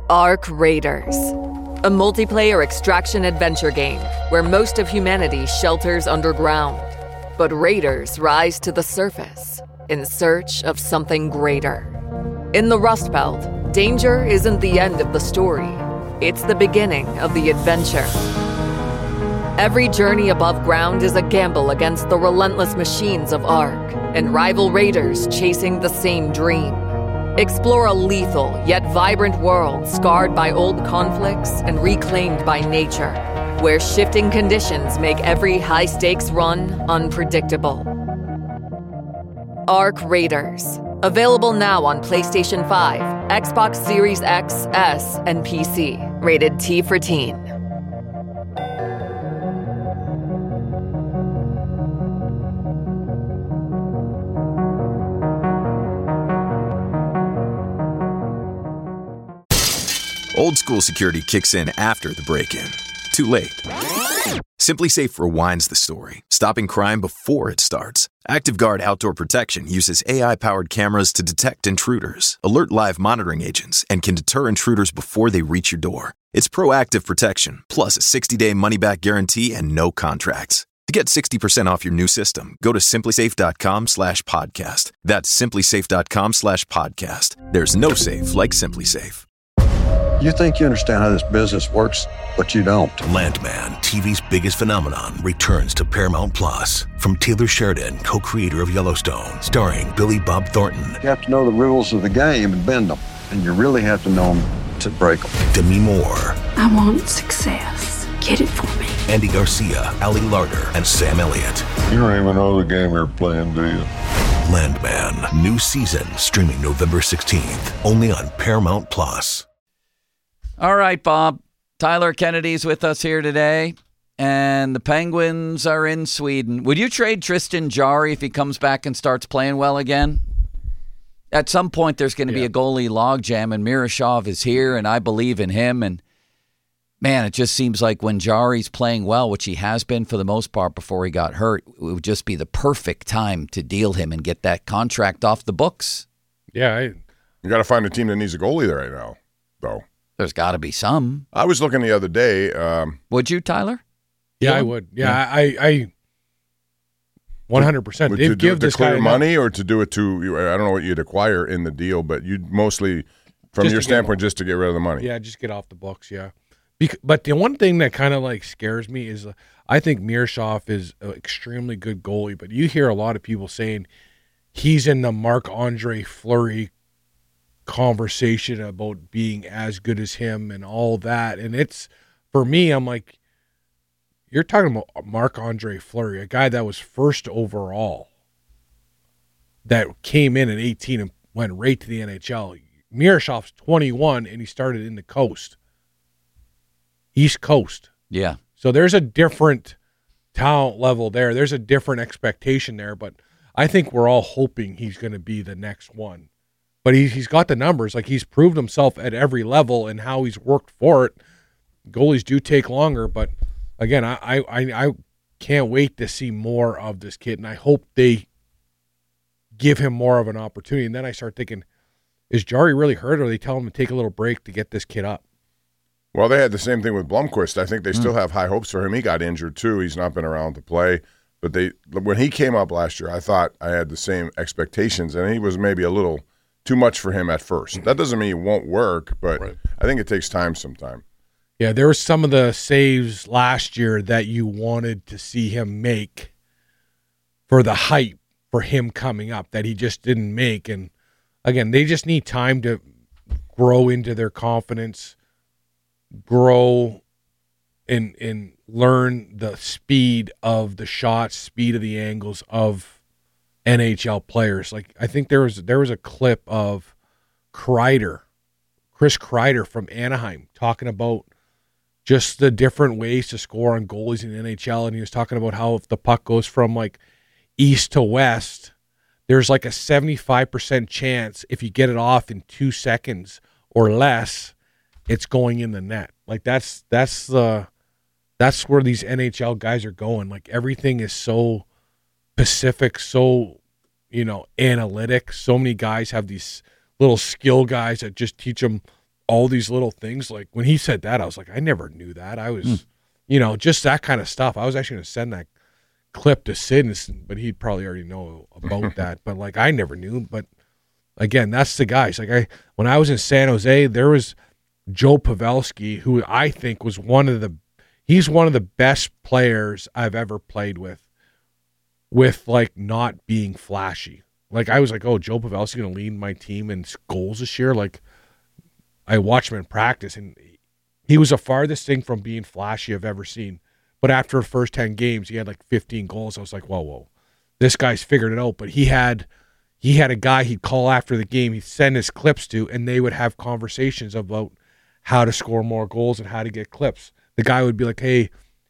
Ark Raiders, a multiplayer extraction adventure game where most of humanity shelters underground. But raiders rise to the surface in search of something greater. In the Rust Belt, danger isn't the end of the story. It's the beginning of the adventure. Every journey above ground is a gamble against the relentless machines of Ark and rival raiders chasing the same dream. Explore a lethal yet vibrant world scarred by old conflicts and reclaimed by nature, where shifting conditions make every high-stakes run unpredictable. Ark Raiders. Available now on PlayStation 5, Xbox Series X, S, and PC. Rated T for Teen. Old school security kicks in after the break-in. Too late. SimpliSafe rewinds the story, stopping crime before it starts. ActiveGuard Outdoor Protection uses AI-powered cameras to detect intruders, alert live monitoring agents, and can deter intruders before they reach your door. It's proactive protection, plus a 60-day money-back guarantee and no contracts. To get 60% off your new system, go to simplisafe.com/podcast. That's simplisafe.com/podcast. There's no safe like SimpliSafe. You think you understand how this business works, but you don't. Landman, TV's biggest phenomenon, returns to Paramount Plus. From Taylor Sheridan, co-creator of Yellowstone, starring Billy Bob Thornton. You have to know the rules of the game and bend them. And you really have to know them to break them. Demi Moore. I want success. Get it for me. Andy Garcia, Ali Larter, and Sam Elliott. You don't even know the game you're playing, do you? Landman, new season, streaming November 16th, only on Paramount Plus. All right, Bob. Tyler Kennedy's with us here today, and the Penguins are in Sweden. Would you trade Tristan Jarry if he comes back and starts playing well again? At some point, there's going to be a goalie logjam, and Miroshov is here, and I believe in him. And, man, it just seems like when Jarry's playing well, which he has been for the most part before he got hurt, it would just be the perfect time to deal him and get that contract off the books. Yeah. You got to find a team that needs a goalie there right now, though. There's got to be some. I was looking the other day. Would you, Tyler? Yeah, I would. Yeah, I 100%. To give this clear money or to do it to, I don't know what you'd acquire in the deal, but you'd mostly, from your standpoint, just to get rid of the money. Yeah, just get off the books, yeah. But the one thing that kind of like scares me is I think Miroshov is an extremely good goalie, but you hear a lot of people saying he's in the Marc-Andre Fleury conversation about being as good as him and all that. And it's, for me, I'm like, you're talking about Marc-Andre Fleury, a guy that was first overall, that came in at 18 and went right to the NHL. Miroshov's 21 and he started in the coast. East Coast. Yeah. So there's a different talent level there. There's a different expectation there, but I think we're all hoping he's going to be the next one. But he's got the numbers. Like, he's proved himself at every level and how he's worked for it. Goalies do take longer, but again, I can't wait to see more of this kid, and I hope they give him more of an opportunity. And then I start thinking, is Jarry really hurt, or are they telling him to take a little break to get this kid up? Well, they had the same thing with Blomqvist. I think they still have high hopes for him. He got injured too. He's not been around to play. But when he came up last year, I thought I had the same expectations, and he was maybe a little too much for him at first. That doesn't mean it won't work, but right. I think it takes time sometime. Yeah, there were some of the saves last year that you wanted to see him make for the hype for him coming up that he just didn't make. And again, they just need time to grow into their confidence, grow and learn the speed of the shots, speed of the angles of NHL players. Like, I think there was a clip of Kreider, Chris Kreider from Anaheim, talking about just the different ways to score on goalies in the NHL, and he was talking about how if the puck goes from like east to west, there's like a 75% chance if you get it off in 2 seconds or less, it's going in the net. Like, that's where these NHL guys are going. Like, everything is so specific, so, analytic. So many guys have these little skill guys that just teach them all these little things. Like when he said that, I was like, I never knew that. I was, just that kind of stuff. I was actually going to send that clip to Sid, but he'd probably already know about that. But like, I never knew. But again, that's the guys. Like when I was in San Jose, there was Joe Pavelski, who I think was he's one of the best players I've ever played with like not being flashy. Like I was like, oh, Joe Pavelski going to lead my team in goals this year. Like I watched him in practice, and he was the farthest thing from being flashy I've ever seen. But after the first 10 games, he had like 15 goals. I was like, whoa, this guy's figured it out. But he had a guy he'd call after the game, he'd send his clips to, and they would have conversations about how to score more goals and how to get clips. The guy would be like, hey,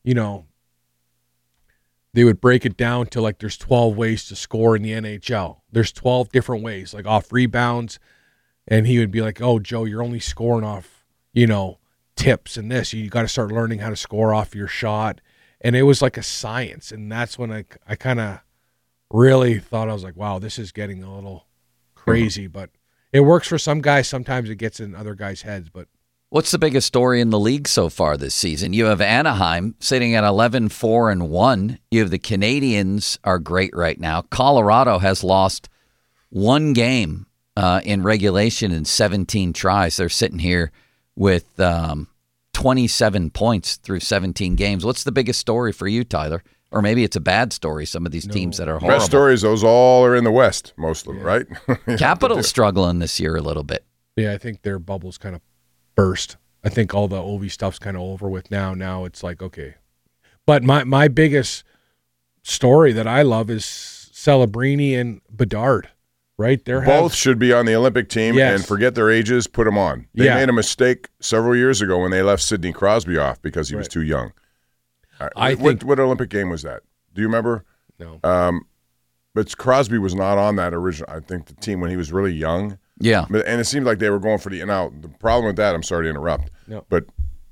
they would break it down to like there's 12 ways to score in the NHL. There's 12 different ways, like off rebounds. And he would be like, oh, Joe, you're only scoring off, tips and this. You got to start learning how to score off your shot. And it was like a science. And that's when I kind of really thought, I was like, wow, this is getting a little crazy. But it works for some guys. Sometimes it gets in other guys' heads. But what's the biggest story in the league so far this season? You have Anaheim sitting at 11-4-1. You have the Canadiens are great right now. Colorado has lost one game in regulation in 17 tries. They're sitting here with 27 points through 17 games. What's the biggest story for you, Tyler? Or maybe it's a bad story, some of these teams that are horrible. Best stories, those all are in the West, most of them, right? Capital's struggling this year a little bit. Yeah, I think their bubble's kind of burst. I think all the Ovi stuff's kind of over with now. Now it's like, okay. But my biggest story that I love is Celebrini and Bedard, right? Both should be on the Olympic team, and forget their ages, put them on. They made a mistake several years ago when they left Sidney Crosby off because he was too young. What Olympic game was that? Do you remember? No. But Crosby was not on that original, I think, the team when he was really young. Yeah. And it seemed like they were going for now, the problem with that, I'm sorry to interrupt, but,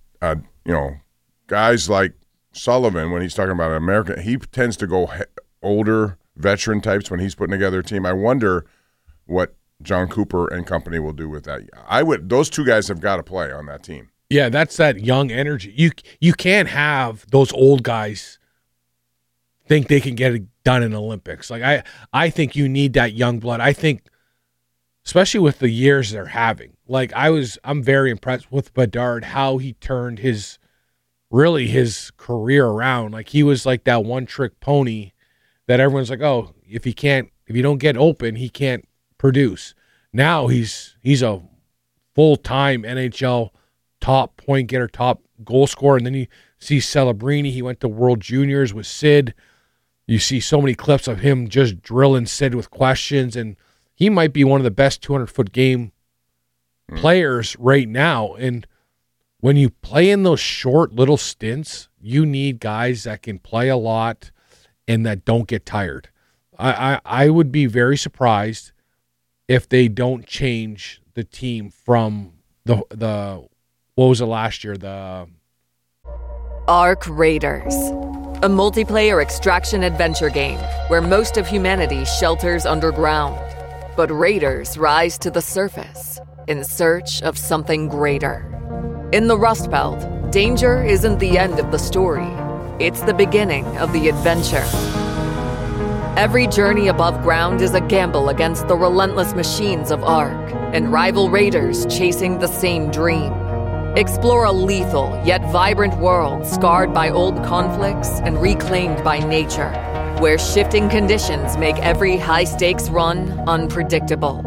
guys like Sullivan, when he's talking about America, he tends to go older veteran types when he's putting together a team. I wonder what John Cooper and company will do with that. Those two guys have got to play on that team. Yeah, that's that young energy. You can't have those old guys think they can get it done in Olympics. Like I think you need that young blood. I think, especially with the years they're having. Like I'm very impressed with Bedard, how he turned his career around. Like he was like that one trick pony that everyone's like, oh, if you don't get open, he can't produce. Now he's a full-time NHL top point getter, top goal scorer. And then you see Celebrini. He went to World Juniors with Sid. You see so many clips of him just drilling Sid with questions, and he might be one of the best 200-foot game players right now. And when you play in those short little stints, you need guys that can play a lot and that don't get tired. I would be very surprised if they don't change the team from the what was it last year? The Arc Raiders, a multiplayer extraction adventure game where most of humanity shelters underground. But raiders rise to the surface in search of something greater. In the Rust Belt, danger isn't the end of the story. It's the beginning of the adventure. Every journey above ground is a gamble against the relentless machines of Ark and rival raiders chasing the same dream. Explore a lethal yet vibrant world scarred by old conflicts and reclaimed by nature, where shifting conditions make every high-stakes run unpredictable.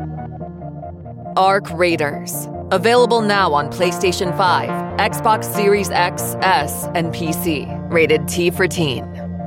Arc Raiders. Available now on PlayStation 5, Xbox Series X, S, and PC. Rated T for Teen.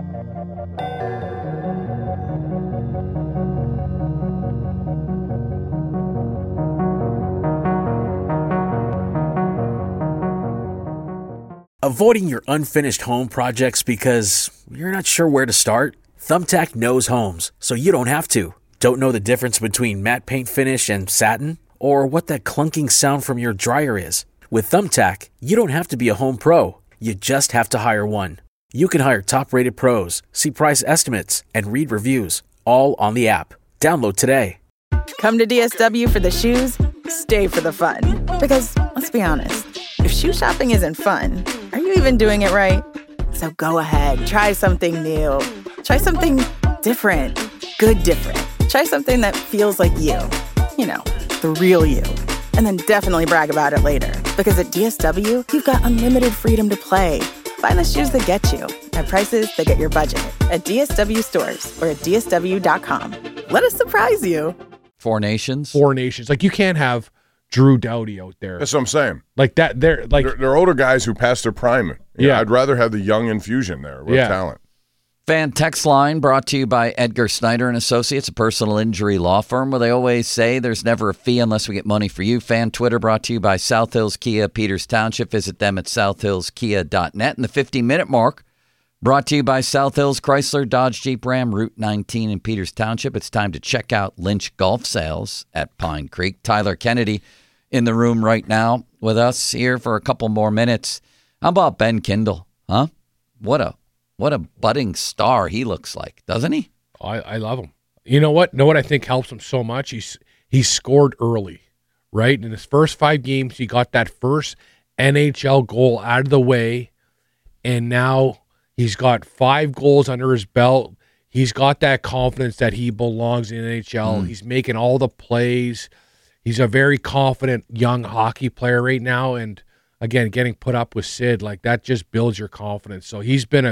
Avoiding your unfinished home projects because you're not sure where to start? Thumbtack knows homes, so you don't have to. Don't know the difference between matte paint finish and satin? Or what that clunking sound from your dryer is? With Thumbtack, you don't have to be a home pro. You just have to hire one. You can hire top-rated pros, see price estimates, and read reviews, all on the app. Download today. Come to DSW for the shoes, stay for the fun. Because, let's be honest, if shoe shopping isn't fun, are you even doing it right? So go ahead, try something new. Try something different. Good different. Try something that feels like you. You know, the real you. And then definitely brag about it later. Because at DSW, you've got unlimited freedom to play. Find the shoes that get you at prices that get your budget at DSW stores or at DSW.com. Let us surprise you. Four Nations. Like, you can't have Drew Doughty out there. That's what I'm saying. Like that, they're older guys who passed their prime. Yeah, I'd rather have the young infusion there with talent. Fan text line brought to you by Edgar Snyder and Associates, a personal injury law firm where they always say there's never a fee unless we get money for you. Fan Twitter brought to you by South Hills Kia, Peters Township. Visit them at southhillskia.net. And the 50-minute mark brought to you by South Hills Chrysler, Dodge, Jeep, Ram, Route 19 in Peters Township. It's time to check out Lynch Golf Sales at Pine Creek. Tyler Kennedy in the room right now with us here for a couple more minutes. How about Ben Kindle? Huh? What a budding star he looks like, doesn't he? I love him. You know what? I think helps him so much? He scored early, right? In his first 5 games, he got that first NHL goal out of the way, and now he's got 5 goals under his belt. He's got that confidence that he belongs in the NHL. He's making all the plays. He's a very confident young hockey player right now, and again, getting put up with Sid, like that just builds your confidence. So he's been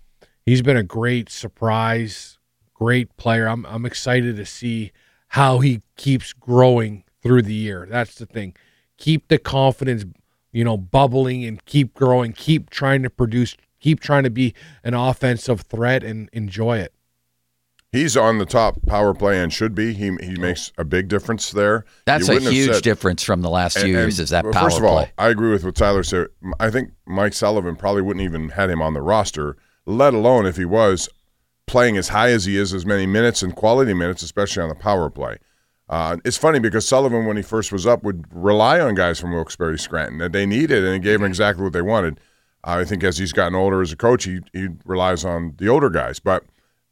a great surprise, great player. I'm excited to see how he keeps growing through the year. That's the thing. Keep the confidence, bubbling and keep growing. Keep trying to produce. Keep trying to be an offensive threat and enjoy it. He's on the top power play and should be. He makes a big difference there. That's a huge difference from the last few years is that power play. First of all, I agree with what Tyler said. I think Mike Sullivan probably wouldn't even had him on the roster, let alone if he was playing as high as he is, as many minutes and quality minutes, especially on the power play. It's funny because Sullivan, when he first was up, would rely on guys from Wilkes-Barre Scranton that they needed, and he gave them exactly what they wanted. I think as he's gotten older as a coach, he relies on the older guys. But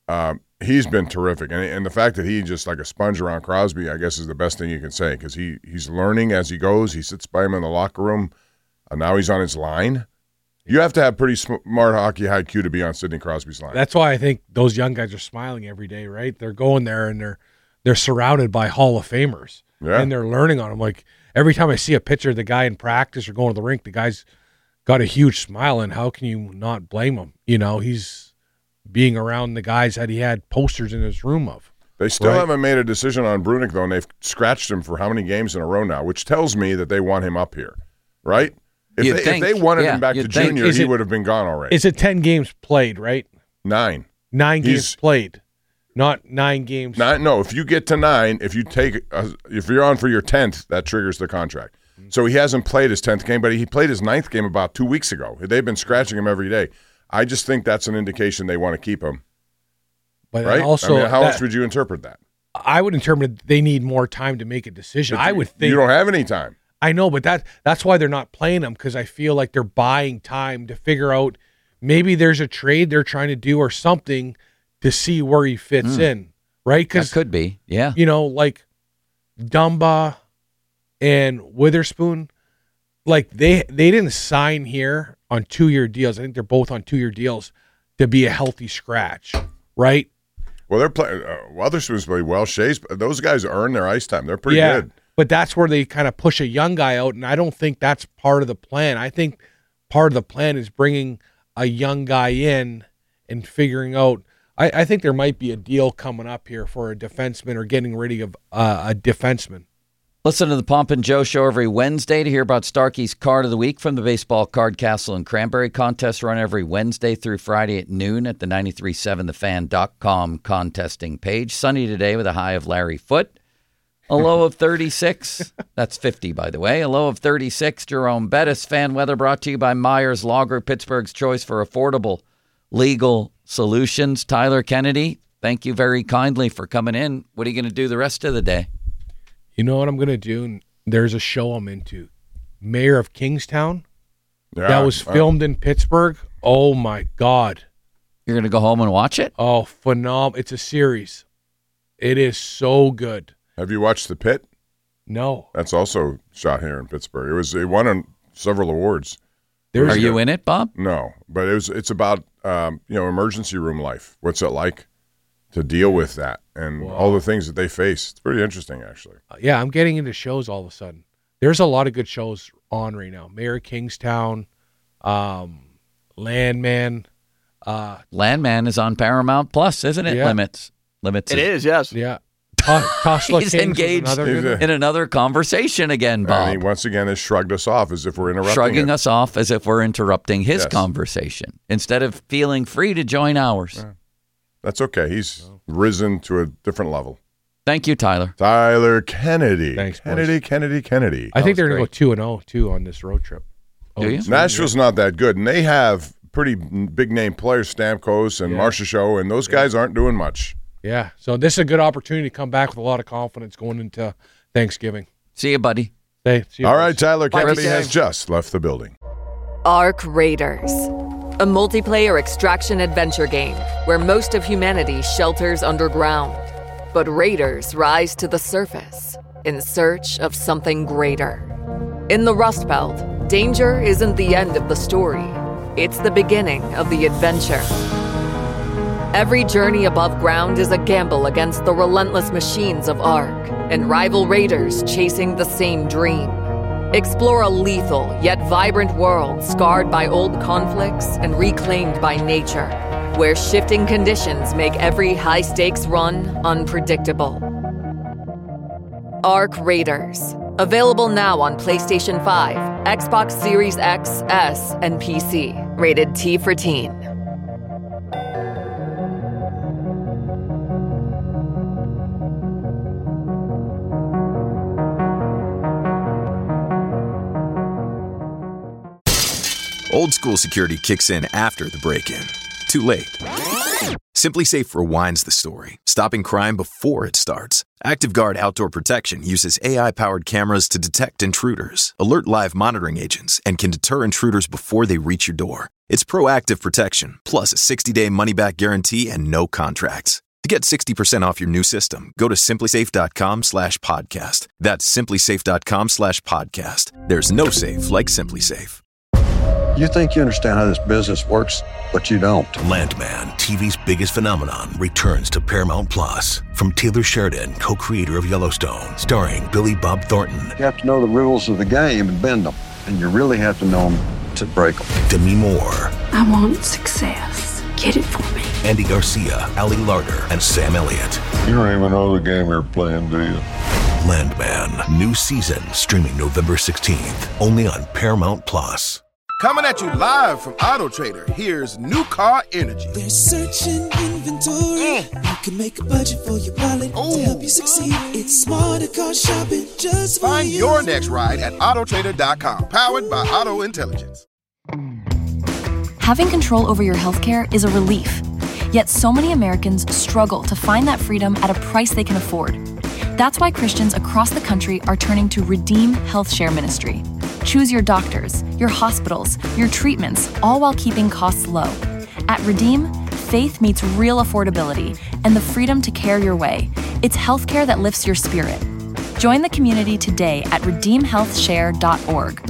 he's been terrific. And the fact that he just like a sponge around Crosby, I guess, is the best thing you can say because he's learning as he goes. He sits by him in the locker room. Now he's on his line. You have to have pretty smart hockey IQ to be on Sidney Crosby's line. That's why I think those young guys are smiling every day, right? They're going there and they're surrounded by Hall of Famers. Yeah. And they're learning on them. Like every time I see a picture of the guy in practice or going to the rink, the guy's got a huge smile, and how can you not blame him? He's being around the guys that he had posters in his room of. They still haven't made a decision on Brunick, though, and they've scratched him for how many games in a row now, which tells me that they want him up here, right? If they wanted him back to junior, he would have been gone already. Is it 10 games played, right? 9. 9 games played, not 9 games. No, if you get to 9, if you're on for your 10th, that triggers the contract. So he hasn't played his 10th game, but he played his 9th game about 2 weeks ago. They've been scratching him every day. I just think that's an indication they want to keep him. But right? Also, how else would you interpret that? I would interpret they need more time to make a decision. I would think you don't have any time. I know, but that's why they're not playing him, because I feel like they're buying time to figure out maybe there's a trade they're trying to do or something to see where he fits in, right? That could be, yeah. Like Dumba and Witherspoon, like they didn't sign here on 2-year deals. I think they're both on 2-year deals to be a healthy scratch, right? Well, they're playing. Witherspoon's played well. Shea's. Those guys earn their ice time. They're pretty good. But that's where they kind of push a young guy out, and I don't think that's part of the plan. I think part of the plan is bringing a young guy in and figuring out. I think there might be a deal coming up here for a defenseman or getting rid of a defenseman. Listen to the Pomp and Joe Show every Wednesday to hear about Starkey's Card of the Week from the Baseball Card Castle and Cranberry contest run every Wednesday through Friday at noon at the 937thefan.com contesting page. Sunny today with a high of Larry Foote. A low of 36. That's 50, by the way. A low of 36. Jerome Bettis. Fan weather brought to you by Myers Lager, Pittsburgh's choice for affordable legal solutions. Tyler Kennedy, thank you very kindly for coming in. What are you going to do the rest of the day? You know what I'm going to do? There's a show I'm into. Mayor of Kingstown. That was filmed in Pittsburgh. Oh, my God. You're going to go home and watch it? Oh, phenomenal. It's a series. It is so good. Have you watched The Pit? No. That's also shot here in Pittsburgh. It won several awards. Are you in it, Bob? No, but it's about emergency room life. What's it like to deal with that and all the things that they face? It's pretty interesting, actually. Yeah, I'm getting into shows all of a sudden. There's a lot of good shows on right now. Mayor of Kingstown, Landman. Landman is on Paramount Plus, isn't it? Yeah. Limits. It is, yes. Yeah. Tosla He's Kings engaged in another conversation again, Bob. And he once again has shrugged us off as if we're interrupting Shrugging it. us off as if we're interrupting his conversation instead of feeling free to join ours. Yeah. That's okay. He's risen to a different level. Thank you, Tyler. Tyler Kennedy. Thanks, Kennedy, boys. Kennedy. I think they're going to go 2-0, too, on this road trip. Do you? Nashville's not that good, and they have pretty big-name players, Stamkos and Marcia Show, and those guys aren't doing much. Yeah, so this is a good opportunity to come back with a lot of confidence going into Thanksgiving. See you, buddy. See you, All boys. right, Tyler Kennedy Bye. has just left the building. Ark Raiders, a multiplayer extraction adventure game where most of humanity shelters underground. But raiders rise to the surface in search of something greater. In the Rust Belt, danger isn't the end of the story. It's the beginning of the adventure. Every journey above ground is a gamble against the relentless machines of Ark and rival raiders chasing the same dream. Explore a lethal yet vibrant world scarred by old conflicts and reclaimed by nature, where shifting conditions make every high-stakes run unpredictable. Ark Raiders. Available now on PlayStation 5, Xbox Series X, S, and PC. Rated T for Teen. Old school security kicks in after the break-in. Too late. SimpliSafe rewinds the story, stopping crime before it starts. ActiveGuard Outdoor Protection uses AI-powered cameras to detect intruders, alert live monitoring agents, and can deter intruders before they reach your door. It's proactive protection, plus a 60-day money-back guarantee and no contracts. To get 60% off your new system, go to SimpliSafe.com/podcast. That's SimpliSafe.com/podcast. There's no safe like SimpliSafe. You think you understand how this business works, but you don't. Landman, TV's biggest phenomenon, returns to Paramount Plus. From Taylor Sheridan, co-creator of Yellowstone, starring Billy Bob Thornton. You have to know the rules of the game and bend them, and you really have to know them to break them. Demi Moore. I want success. Get it for me. Andy Garcia, Ali Larter, and Sam Elliott. You don't even know the game you're playing, do you? Landman, new season, streaming November 16th, only on Paramount Plus. Coming at you live from Auto Trader, here's New Car Energy. They're searching inventory. You can make a budget for your wallet to help you succeed. It's smarter car shopping just for Find you. your next ride at autotrader.com, powered by Auto Intelligence. Having control over your healthcare is a relief. Yet so many Americans struggle to find that freedom at a price they can afford. That's why Christians across the country are turning to Redeem Health Share Ministry. Choose your doctors, your hospitals, your treatments, all while keeping costs low. At Redeem, faith meets real affordability and the freedom to care your way. It's healthcare that lifts your spirit. Join the community today at redeemhealthshare.org